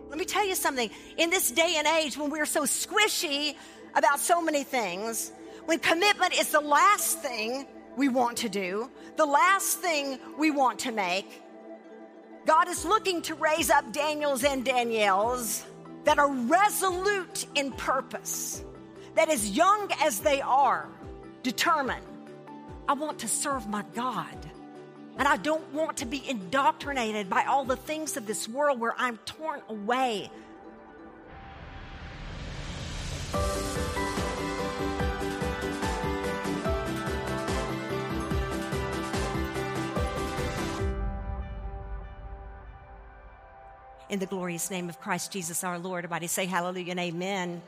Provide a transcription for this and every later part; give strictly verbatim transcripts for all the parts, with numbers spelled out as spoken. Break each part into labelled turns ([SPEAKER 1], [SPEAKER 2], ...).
[SPEAKER 1] Let me tell you something. In this day and age when we're so squishy about so many things, when commitment is the last thing we want to do, the last thing we want to make, God is looking to raise up Daniels and Danielles that are resolute in purpose, that as young as they are, determined, I want to serve my God. And I don't want to be indoctrinated by all the things of this world where I'm torn away. In the glorious name of Christ Jesus our Lord, everybody say hallelujah and amen.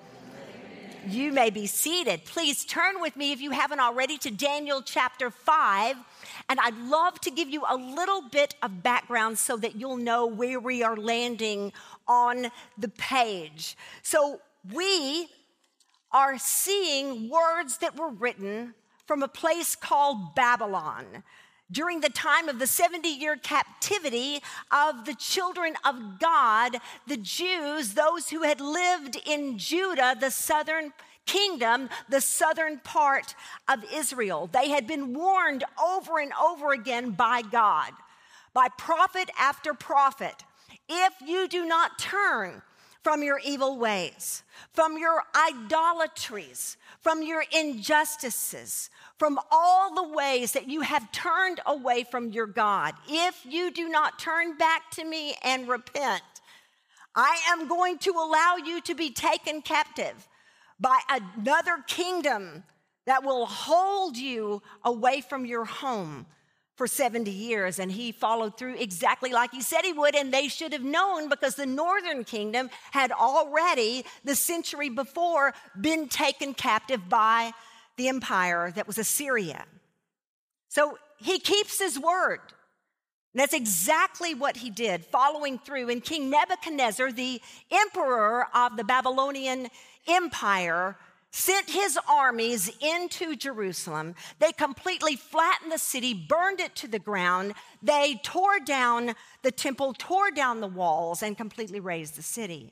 [SPEAKER 1] You may be seated. Please turn with me, if you haven't already, to Daniel chapter five. And I'd love to give you a little bit of background so that you'll know where we are landing on the page. So we are seeing words that were written from a place called Babylon during the time of the seventy-year captivity of the children of God, the Jews, those who had lived in Judah, the southern kingdom, the southern part of Israel. They had been warned over and over again by God, by prophet after prophet, if you do not turn from your evil ways, from your idolatries, from your injustices, from all the ways that you have turned away from your God, if you do not turn back to me and repent, I am going to allow you to be taken captive by another kingdom that will hold you away from your home for seventy years. And he followed through exactly like he said he would, and they should have known, because the northern kingdom had already, the century before, been taken captive by the empire that was Assyria. So he keeps his word. And that's exactly what he did, following through. And King Nebuchadnezzar, the emperor of the Babylonian Empire, sent his armies into Jerusalem. They completely flattened the city, burned it to the ground. They tore down the temple, tore down the walls, and completely razed the city.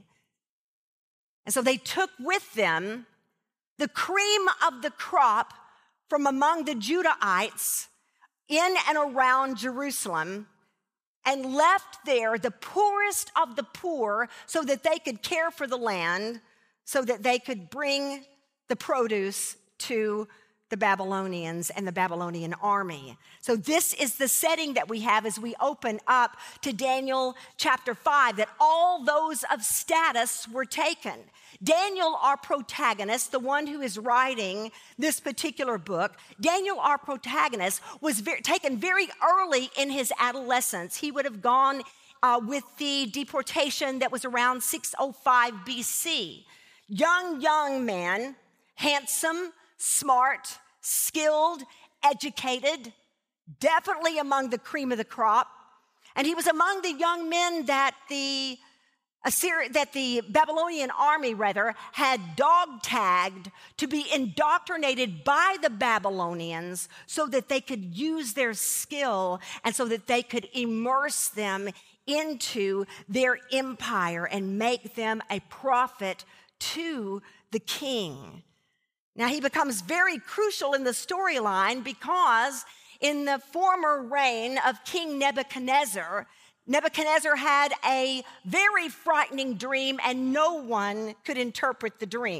[SPEAKER 1] And so they took with them the cream of the crop from among the Judahites in and around Jerusalem, and left there the poorest of the poor so that they could care for the land, so that they could bring the produce to the Babylonians and the Babylonian army. So this is the setting that we have as we open up to Daniel chapter five, that all those of status were taken. Daniel, our protagonist, the one who is writing this particular book, Daniel, our protagonist, was very, taken very early in his adolescence. He would have gone uh, with the deportation that was around six oh five B C. Young, young man, handsome, smart, skilled, educated, definitely among the cream of the crop. And he was among the young men that the Assyria, that the Babylonian army, rather, had dog-tagged to be indoctrinated by the Babylonians so that they could use their skill and so that they could immerse them into their empire and make them a prophet to the king. Now, he becomes very crucial in the storyline because in the former reign of King Nebuchadnezzar, Nebuchadnezzar had a very frightening dream, and no one could interpret the dream.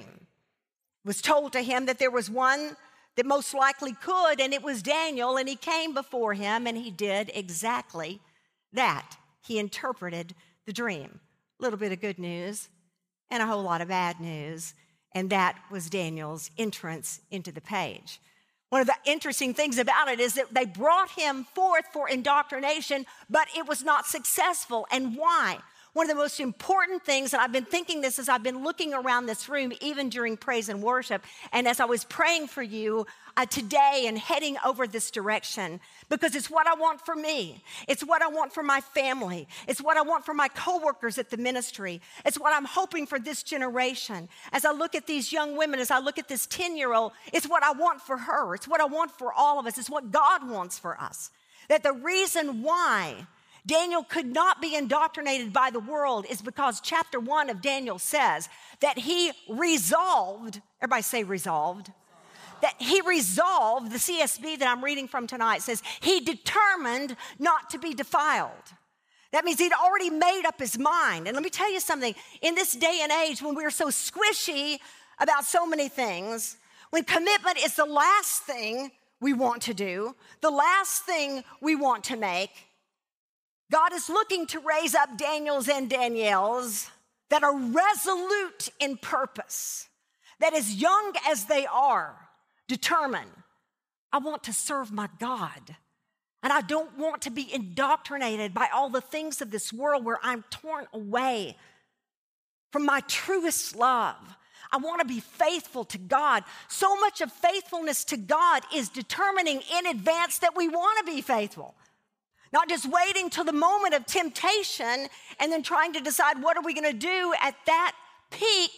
[SPEAKER 1] It was told to him that there was one that most likely could, and it was Daniel, and he came before him, and he did exactly that. He interpreted the dream. A little bit of good news and a whole lot of bad news, and that was Daniel's entrance into the page. One of the interesting things about it is that they brought him forth for indoctrination, but it was not successful. And why? One of the most important things, and I've been thinking this as I've been looking around this room, even during praise and worship, and as I was praying for you uh, today and heading over this direction, because it's what I want for me. It's what I want for my family. It's what I want for my coworkers at the ministry. It's what I'm hoping for this generation. As I look at these young women, as I look at this ten-year-old, it's what I want for her. It's what I want for all of us. It's what God wants for us. That the reason why Daniel could not be indoctrinated by the world is because chapter one of Daniel says that he resolved, everybody say resolved, that he resolved, the C S B that I'm reading from tonight says, he determined not to be defiled. That means he'd already made up his mind. And let me tell you something, in this day and age when we're so squishy about so many things, when commitment is the last thing we want to do, the last thing we want to make, God is looking to raise up Daniels and Danielles that are resolute in purpose, that as young as they are, determine, I want to serve my God. And I don't want to be indoctrinated by all the things of this world where I'm torn away from my truest love. I want to be faithful to God. So much of faithfulness to God is determining in advance that we want to be faithful. Not just waiting till the moment of temptation and then trying to decide what are we going to do at that peak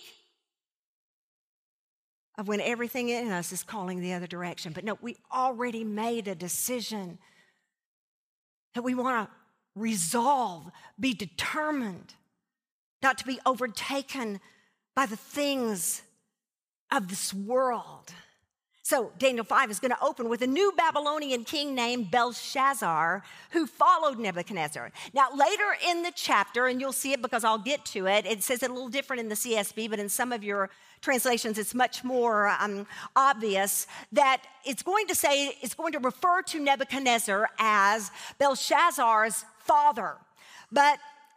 [SPEAKER 1] of when everything in us is calling the other direction. But no, we already made a decision that we want to resolve, be determined, not to be overtaken by the things of this world. So Daniel five is going to open with a new Babylonian king named Belshazzar who followed Nebuchadnezzar. Now later in the chapter, and you'll see it because I'll get to it, it says it a little different in the C S B, but in some of your translations it's much more um, obvious that it's going to say, it's going to refer to Nebuchadnezzar as Belshazzar's father. But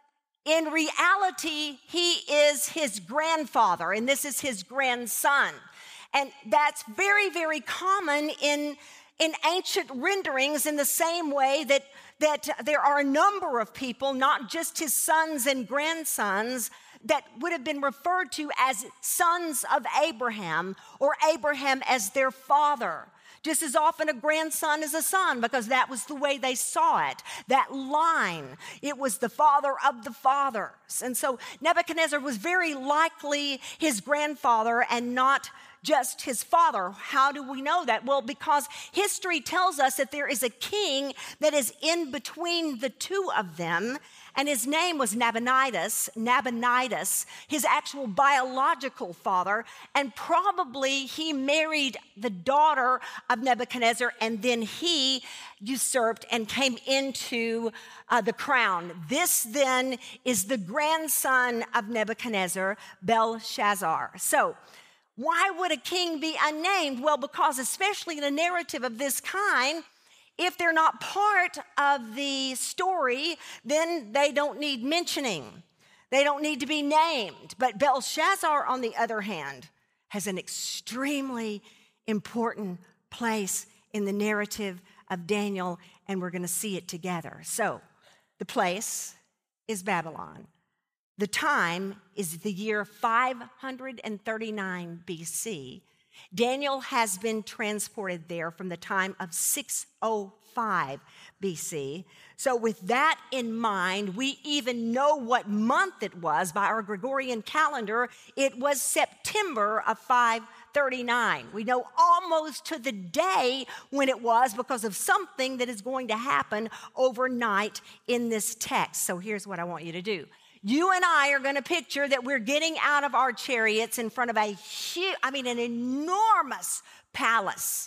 [SPEAKER 1] in reality, he is his grandfather, and this is his grandson. And that's very, very common in, in ancient renderings in the same way that, that there are a number of people, not just his sons and grandsons, that would have been referred to as sons of Abraham or Abraham as their father. Just as often a grandson is a son because that was the way they saw it. That line, it was the father of the fathers. And so Nebuchadnezzar was very likely his grandfather and not just his father. How do we know that? Well, because history tells us that there is a king that is in between the two of them, and his name was Nabonidus, Nabonidus, his actual biological father, and probably he married the daughter of Nebuchadnezzar, and then he usurped and came into uh, the crown. This then is the grandson of Nebuchadnezzar, Belshazzar. So, why would a king be unnamed? Well, because especially in a narrative of this kind, if they're not part of the story, then they don't need mentioning. They don't need to be named. But Belshazzar, on the other hand, has an extremely important place in the narrative of Daniel, and we're going to see it together. So, the place is Babylon. The time is the year five hundred thirty-nine B C. Daniel has been transported there from the time of six oh five B C. So with that in mind, we even know what month it was by our Gregorian calendar. It was September of five thirty-nine. We know almost to the day when it was because of something that is going to happen overnight in this text. So here's what I want you to do. You and I are going to picture that we're getting out of our chariots in front of a huge, I mean, an enormous palace.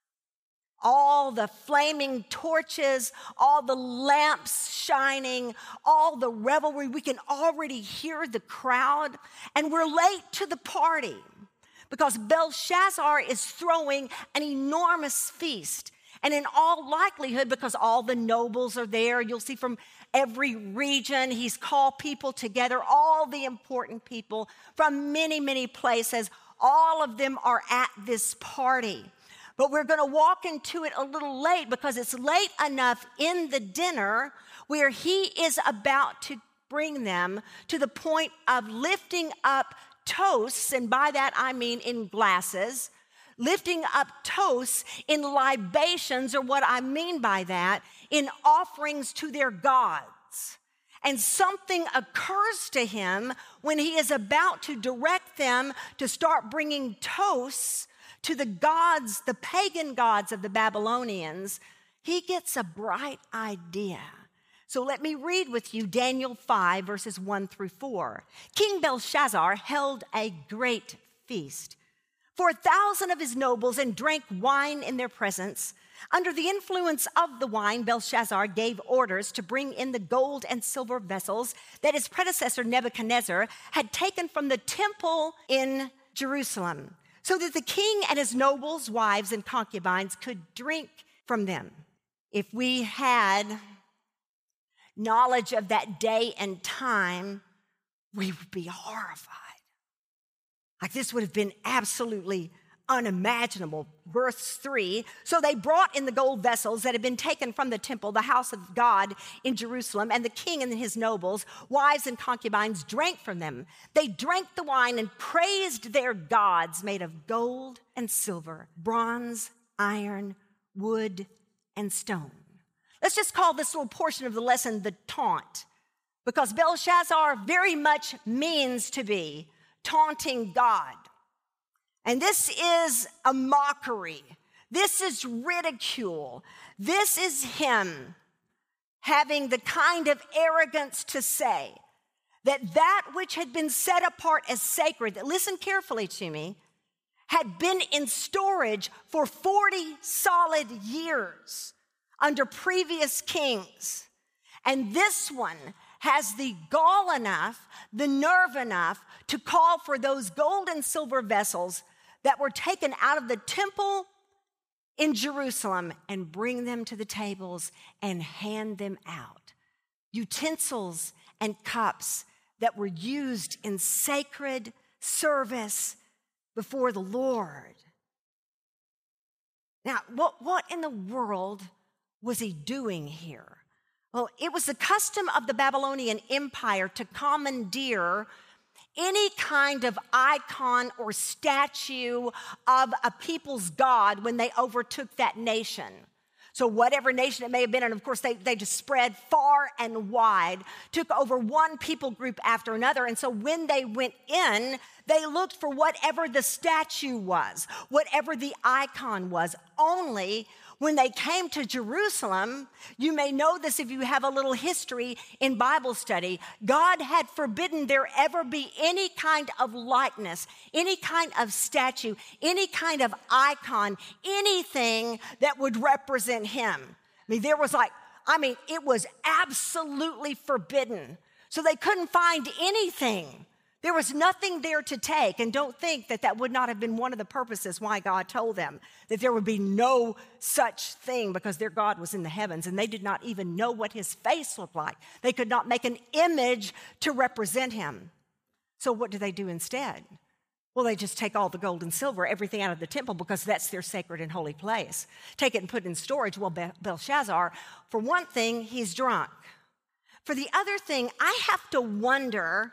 [SPEAKER 1] All the flaming torches, all the lamps shining, all the revelry. We can already hear the crowd. And we're late to the party because Belshazzar is throwing an enormous feast. And in all likelihood, because all the nobles are there, you'll see from every region, he's called people together, all the important people from many, many places. All of them are at this party. But we're going to walk into it a little late because it's late enough in the dinner where he is about to bring them to the point of lifting up toasts, and by that I mean in glasses, lifting up toasts in libations, or what I mean by that, in offerings to their gods. And something occurs to him when he is about to direct them to start bringing toasts to the gods, the pagan gods of the Babylonians. He gets a bright idea So let me read with you Daniel five, verses one through four. King Belshazzar held a great feast for a thousand of his nobles and drank wine in their presence. Under the influence of the wine, Belshazzar gave orders to bring in the gold and silver vessels that his predecessor Nebuchadnezzar had taken from the temple in Jerusalem, so that the king and his nobles, wives, and concubines could drink from them. If we had knowledge of that day and time, we would be horrified. Like, this would have been absolutely unimaginable. Verse three, so they brought in the gold vessels that had been taken from the temple, the house of God in Jerusalem, and the king and his nobles, wives and concubines, drank from them. They drank the wine and praised their gods made of gold and silver, bronze, iron, wood, and stone. Let's just call this little portion of the lesson the taunt, because Belshazzar very much means to be taunting God. And this is a mockery. This is ridicule. This is him having the kind of arrogance to say that that which had been set apart as sacred, that, listen carefully to me, had been in storage for forty solid years under previous kings. And this one has the gall enough, the nerve enough to call for those gold and silver vessels that were taken out of the temple in Jerusalem and bring them to the tables and hand them out. Utensils and cups that were used in sacred service before the Lord. Now, what, what in the world was he doing here? Well, it was the custom of the Babylonian Empire to commandeer any kind of icon or statue of a people's god when they overtook that nation. So whatever nation it may have been, and of course they, they just spread far and wide, took over one people group after another. And so when they went in, they looked for whatever the statue was, whatever the icon was. Only when they came to Jerusalem, you may know this if you have a little history in Bible study, God had forbidden there ever be any kind of likeness, any kind of statue, any kind of icon, anything that would represent him. I mean, there was like, I mean, it was absolutely forbidden. So they couldn't find anything. There was nothing there to take. And don't think that that would not have been one of the purposes why God told them that there would be no such thing, because their God was in the heavens and they did not even know what his face looked like. They could not make an image to represent him. So what do they do instead? Well, they just take all the gold and silver, everything out of the temple, because that's their sacred and holy place. Take it and put it in storage. Well, Belshazzar, for one thing, he's drunk. For the other thing, I have to wonder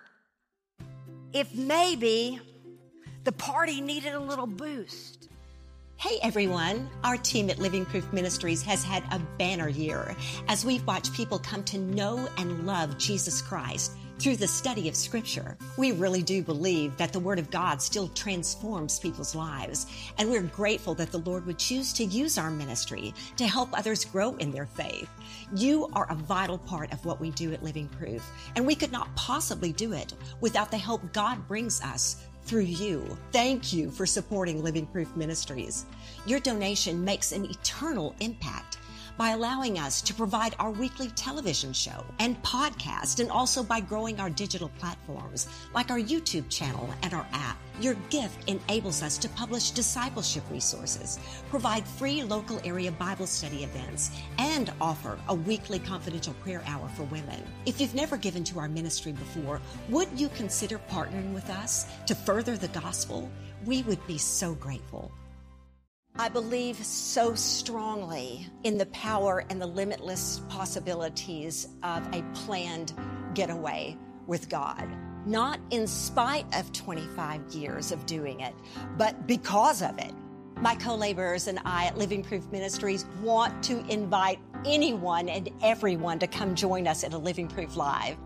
[SPEAKER 1] if maybe the party needed a little boost.
[SPEAKER 2] Hey everyone, our team at Living Proof Ministries has had a banner year as we've watched people come to know and love Jesus Christ through the study of Scripture. We really do believe that the Word of God still transforms people's lives, and we're grateful that the Lord would choose to use our ministry to help others grow in their faith. You are a vital part of what we do at Living Proof, and we could not possibly do it without the help God brings us through you. Thank you for supporting Living Proof Ministries. Your donation makes an eternal impact by allowing us to provide our weekly television show and podcast, and also by growing our digital platforms like our YouTube channel and our app. Your gift enables us to publish discipleship resources, provide free local area Bible study events, and offer a weekly confidential prayer hour for women. If you've never given to our ministry before, would you consider partnering with us to further the gospel? We would be so grateful.
[SPEAKER 1] I believe so strongly in the power and the limitless possibilities of a planned getaway with God. Not in spite of twenty-five years of doing it, but because of it. My co-laborers and I at Living Proof Ministries want to invite anyone and everyone to come join us at a Living Proof Live.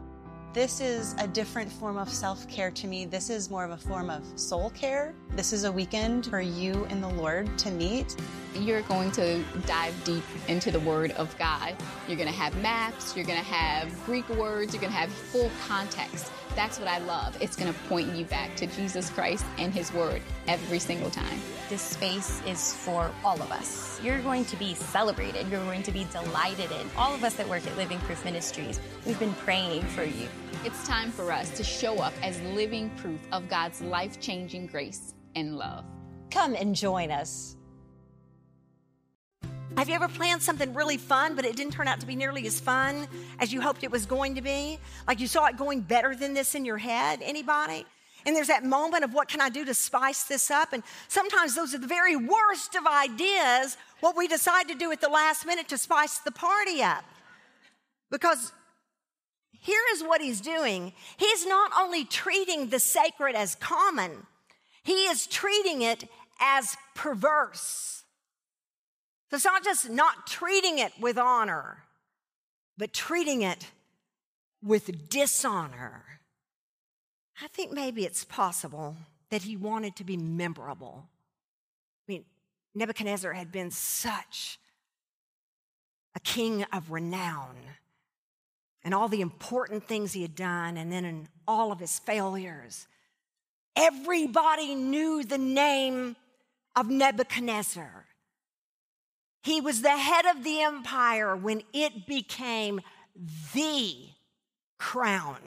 [SPEAKER 3] This is a different form of self-care to me. This is more of a form of soul care. This is a weekend for you and the Lord to meet.
[SPEAKER 4] You're going to dive deep into the Word of God. You're going to have maps, you're going to have Greek words, you're going to have full context. That's what I love. It's going to point you back to Jesus Christ and His Word every single time.
[SPEAKER 5] This space is for all of us. You're going to be celebrated. You're going to be delighted in. All of us that work at Living Proof Ministries, we've been praying for you.
[SPEAKER 4] It's time for us to show up as living proof of God's life-changing grace and love.
[SPEAKER 1] Come and join us. Have you ever planned something really fun, but it didn't turn out to be nearly as fun as you hoped it was going to be? Like you saw it going better than this in your head? Anybody? And there's that moment of what can I do to spice this up? And sometimes those are the very worst of ideas, what we decide to do at the last minute to spice the party up. Because here is what he's doing. He's not only treating the sacred as common, he is treating it as perverse. So it's not just not treating it with honor, but treating it with dishonor. I think maybe it's possible that he wanted to be memorable. I mean, Nebuchadnezzar had been such a king of renown, and all the important things he had done, and then in all of his failures, everybody knew the name of Nebuchadnezzar. He was the head of the empire when it became the crown,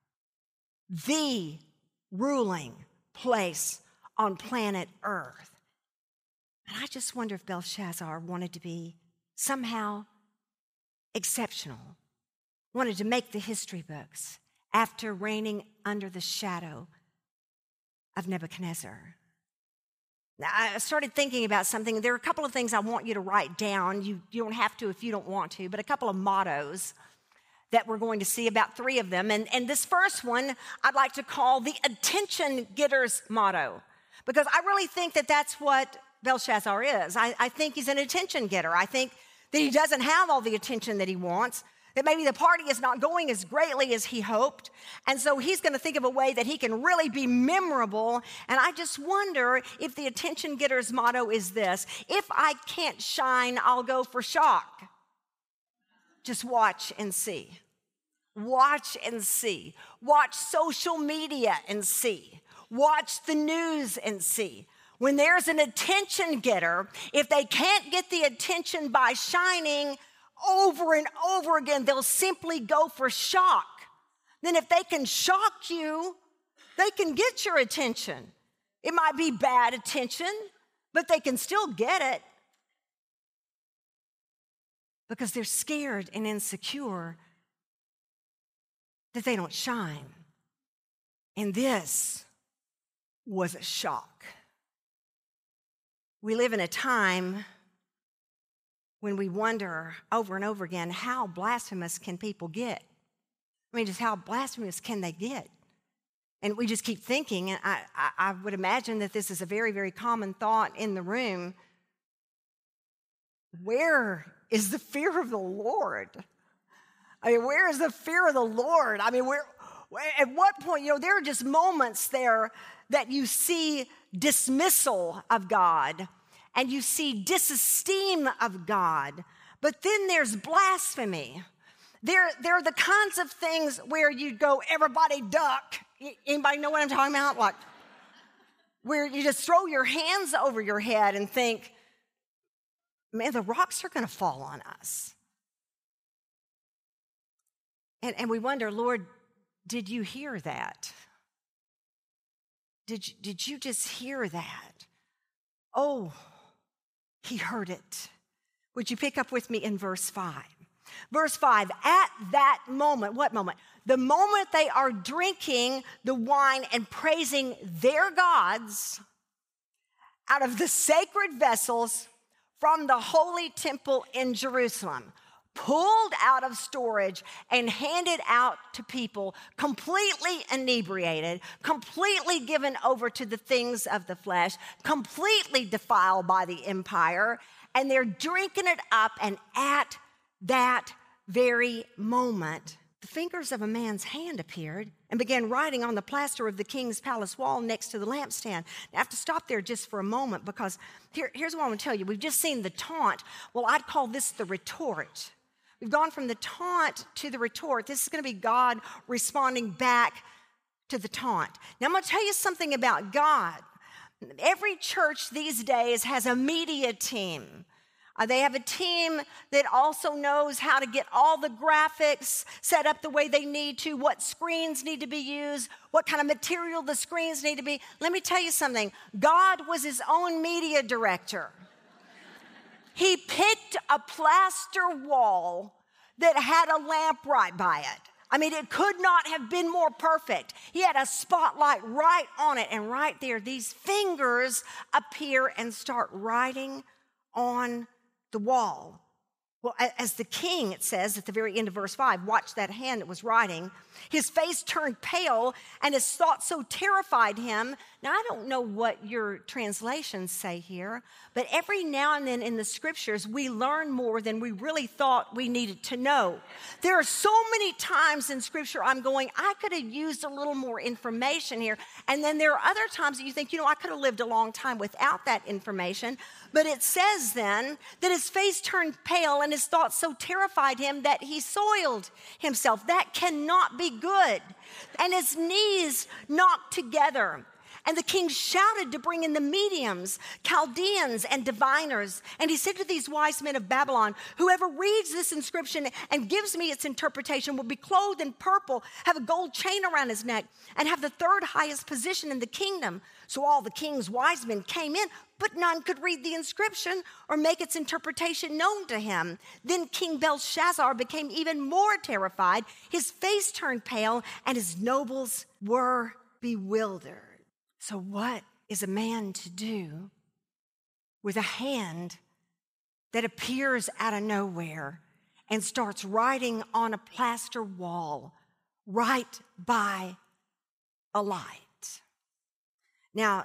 [SPEAKER 1] the ruling place on planet Earth. And I just wonder if Belshazzar wanted to be somehow exceptional, wanted to make the history books after reigning under the shadow of Nebuchadnezzar. Now, I started thinking about something. There are a couple of things I want you to write down. You, you don't have to if you don't want to, but a couple of mottos that we're going to see, about three of them. And, and this first one I'd like to call the attention getter's motto, because I really think that that's what Belshazzar is. I, I think he's an attention getter. I think that he doesn't have all the attention that he wants, that maybe the party is not going as greatly as he hoped. And so he's going to think of a way that he can really be memorable. And I just wonder if the attention getter's motto is this: if I can't shine, I'll go for shock. Just watch and see. Watch and see. Watch social media and see. Watch the news and see. When there's an attention getter, if they can't get the attention by shining over and over again, they'll simply go for shock. Then if they can shock you, they can get your attention. It might be bad attention, but they can still get it because they're scared and insecure that they don't shine. And this was a shock. We live in a time when we wonder over and over again, how blasphemous can people get? I mean, just how blasphemous can they get? And we just keep thinking, and I, I, I would imagine that this is a very, very common thought in the room. Where is the fear of the Lord? I mean, where is the fear of the Lord? I mean, where, at what point, you know, there are just moments there that you see dismissal of God, and you see disesteem of God. But then there's blasphemy. There, there are the kinds of things where you go, everybody duck. Anybody know what I'm talking about? Like, where you just throw your hands over your head and think, man, the rocks are going to fall on us. And, and we wonder, Lord, did you hear that? Did you, did you just hear that? Oh, he heard it. Would you pick up with me in verse five? Verse five, at that moment, what moment? The moment they are drinking the wine and praising their gods out of the sacred vessels from the holy temple in Jerusalem, pulled out of storage and handed out to people, completely inebriated, completely given over to the things of the flesh, completely defiled by the empire, and they're drinking it up, and at that very moment, the fingers of a man's hand appeared and began writing on the plaster of the king's palace wall next to the lampstand. Now, I have to stop there just for a moment because here, here's what I want to tell you. We've just seen the taunt. Well, I'd call this the retort. We've gone from the taunt to the retort. This is going to be God responding back to the taunt. Now, I'm going to tell you something about God. Every church these days has a media team. Uh, they have a team that also knows how to get all the graphics set up the way they need to, what screens need to be used, what kind of material the screens need to be. Let me tell you something. God was his own media director. He picked a plaster wall that had a lamp right by it. I mean, it could not have been more perfect. He had a spotlight right on it, and right there, these fingers appear and start writing on the wall. Well, as the king, it says at the very end of verse five, watched that hand that was writing. His face turned pale, and his thoughts so terrified him. Now, I don't know what your translations say here, but every now and then in the scriptures, we learn more than we really thought we needed to know. There are so many times in scripture I'm going, I could have used a little more information here. And then there are other times that you think, you know, I could have lived a long time without that information. But it says then that his face turned pale and his thoughts so terrified him that he soiled himself. That cannot be good. And his knees knocked together. And the king shouted to bring in the mediums, Chaldeans, and diviners. And he said to these wise men of Babylon, whoever reads this inscription and gives me its interpretation will be clothed in purple, have a gold chain around his neck, and have the third highest position in the kingdom. So all the king's wise men came in, but none could read the inscription or make its interpretation known to him. Then King Belshazzar became even more terrified. His face turned pale, and his nobles were bewildered. So what is a man to do with a hand that appears out of nowhere and starts writing on a plaster wall right by a light? Now,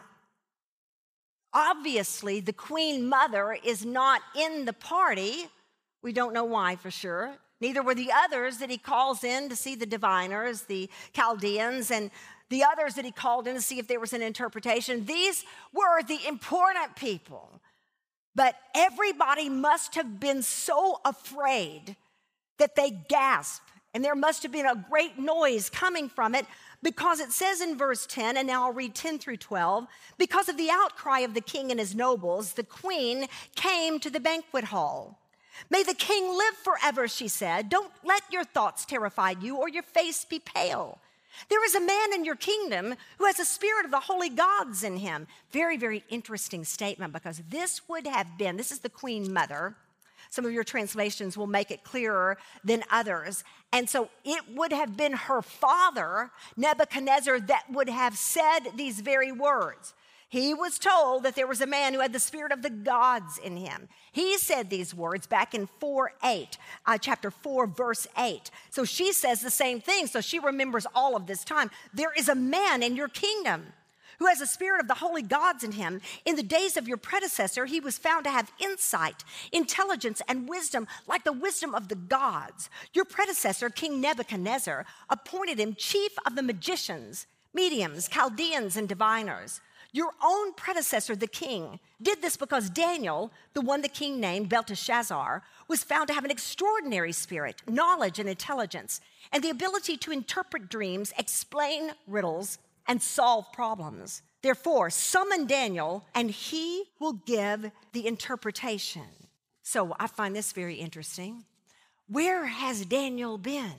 [SPEAKER 1] obviously, the queen mother is not in the party. We don't know why for sure. Neither were the others that he calls in to see the diviners, the Chaldeans, and the others that he called in to see if there was an interpretation. These were the important people. But everybody must have been so afraid that they gasped. And there must have been a great noise coming from it, because it says in verse ten, and now I'll read ten through twelve, because of the outcry of the king and his nobles, the queen came to the banquet hall. May the king live forever, she said. Don't let your thoughts terrify you or your face be pale. There is a man in your kingdom who has a spirit of the holy gods in him. Very, very interesting statement, because this would have been, this is the queen mother. Some of your translations will make it clearer than others. And so it would have been her father, Nebuchadnezzar, that would have said these very words. He was told that there was a man who had the spirit of the gods in him. He said these words back in four eight, uh, chapter four, verse eight. So she says the same thing. So she remembers all of this time. There is a man in your kingdom who has a spirit of the holy gods in him. In the days of your predecessor, he was found to have insight, intelligence, and wisdom like the wisdom of the gods. Your predecessor, King Nebuchadnezzar, appointed him chief of the magicians, mediums, Chaldeans, and diviners. Your own predecessor, the king, did this because Daniel, the one the king named Belteshazzar, was found to have an extraordinary spirit, knowledge, and intelligence, and the ability to interpret dreams, explain riddles, and solve problems. Therefore, summon Daniel, and he will give the interpretation. So I find this very interesting. Where has Daniel been?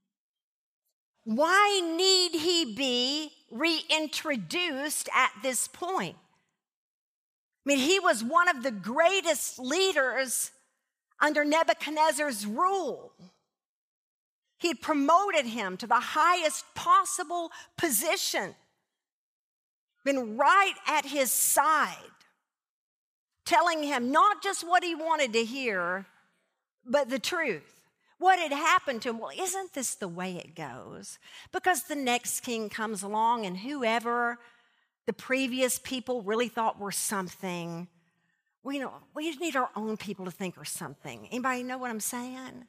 [SPEAKER 1] Why need he be reintroduced at this point? I mean, he was one of the greatest leaders under Nebuchadnezzar's rule. He had promoted him to the highest possible position, been right at his side, telling him not just what he wanted to hear, but the truth. What had happened to him? Well, isn't this the way it goes? Because the next king comes along, and whoever the previous people really thought were something, we know we need our own people to think are something. Anybody know what I'm saying?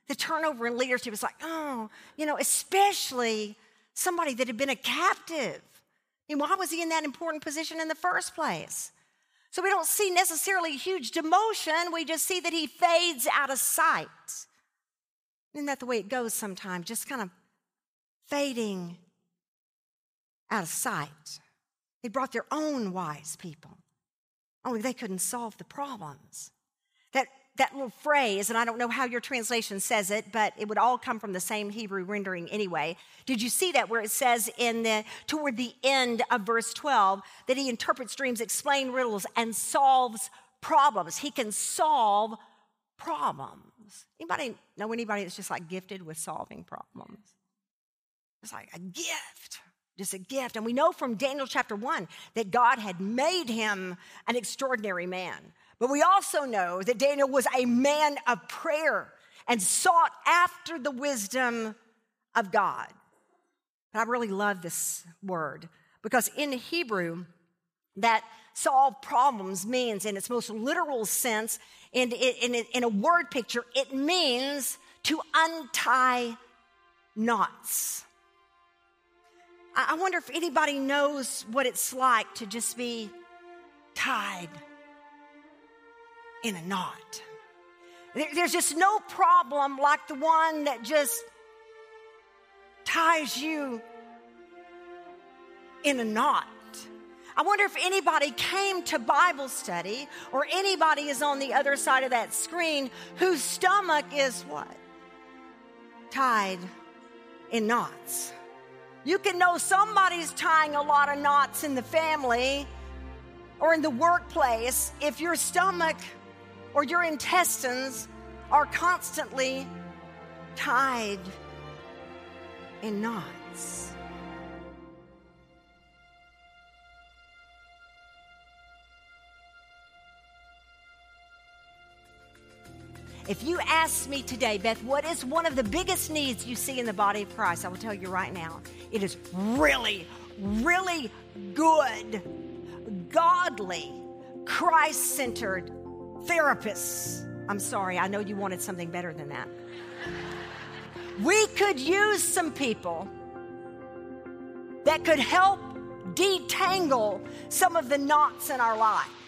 [SPEAKER 1] The turnover in leadership is like, oh, you know, especially somebody that had been a captive. And why was he in that important position in the first place? So we don't see necessarily huge demotion. We just see that he fades out of sight. Isn't that the way it goes sometimes? Just kind of fading out of sight. They brought their own wise people. Only they couldn't solve the problems. That that little phrase, and I don't know how your translation says it, but it would all come from the same Hebrew rendering anyway. Did you see that where it says in the toward the end of verse twelve that he interprets dreams, explains riddles, and solves problems? He can solve problems. Anybody know anybody that's just like gifted with solving problems? It's like a gift. Just a gift. And we know from Daniel chapter one that God had made him an extraordinary man. But we also know that Daniel was a man of prayer and sought after the wisdom of God. But I really love this word because in Hebrew, that solve problems means, in its most literal sense, in, in, in a word picture, it means to untie knots. I wonder if anybody knows what it's like to just be tied in a knot. There's just no problem like the one that just ties you in a knot. I wonder if anybody came to Bible study or anybody is on the other side of that screen whose stomach is what? Tied in knots. You can know somebody's tying a lot of knots in the family or in the workplace if your stomach or your intestines are constantly tied in knots. If you ask me today, Beth, what is one of the biggest needs you see in the body of Christ? I will tell you right now, it is really, really good, godly, Christ-centered therapists. I'm sorry, I know you wanted something better than that. We could use some people that could help detangle some of the knots in our life.